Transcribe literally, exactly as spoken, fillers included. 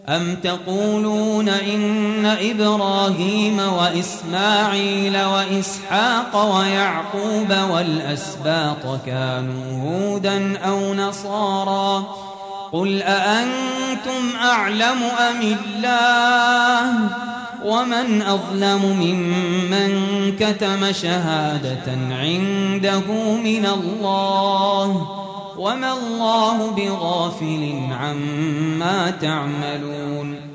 أم تقولون إن إبراهيم وإسماعيل وإسحاق ويعقوب والأسباط كانوا هودا أو نصارى قل أأنتم أعلم أم الله ومن أظلم ممن كتم شهادة عنده من الله وما الله بغافل عما تعملون